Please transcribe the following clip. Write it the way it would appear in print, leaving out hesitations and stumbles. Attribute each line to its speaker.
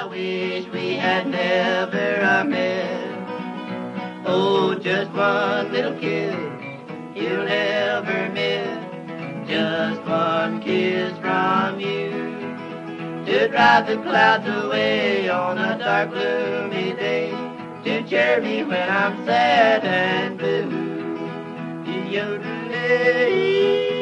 Speaker 1: I wish we had never met. Oh, just one little kiss you'll never miss. Just one kiss from you to drive the clouds away on a dark, gloomy day, to cheer me when I'm sad and blue. Yodelay.